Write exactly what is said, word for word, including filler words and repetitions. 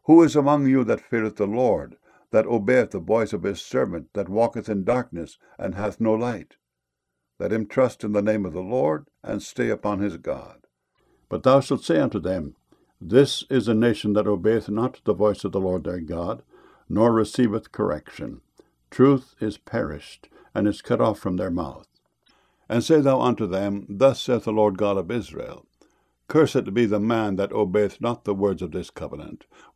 Who is among you that feareth the Lord, that obeyeth the voice of his servant, that walketh in darkness, and hath no light? Let him trust in the name of the Lord, and stay upon his God. But thou shalt say unto them, This is a nation that obeyeth not the voice of the Lord their God, nor receiveth correction. Truth is perished, and is cut off from their mouth. And say thou unto them, Thus saith the Lord God of Israel, Cursed be the man that obeyeth not the words of this covenant,